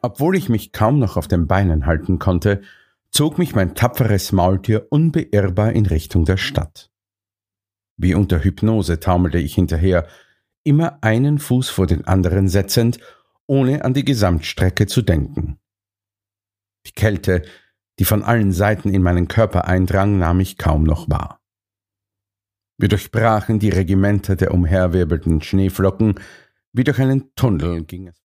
Obwohl ich mich kaum noch auf den Beinen halten konnte, zog mich mein tapferes Maultier unbeirrbar in Richtung der Stadt. Wie unter Hypnose taumelte ich hinterher, immer einen Fuß vor den anderen setzend, ohne an die Gesamtstrecke zu denken. Die Kälte, die von allen Seiten in meinen Körper eindrang, nahm ich kaum noch wahr. Wir durchbrachen die Regimenter der umherwirbelnden Schneeflocken, wie durch einen Tunnel ging es.